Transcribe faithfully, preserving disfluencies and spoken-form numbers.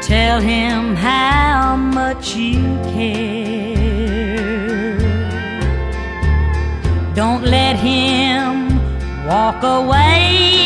Tell him how much you care. Don't let him walk away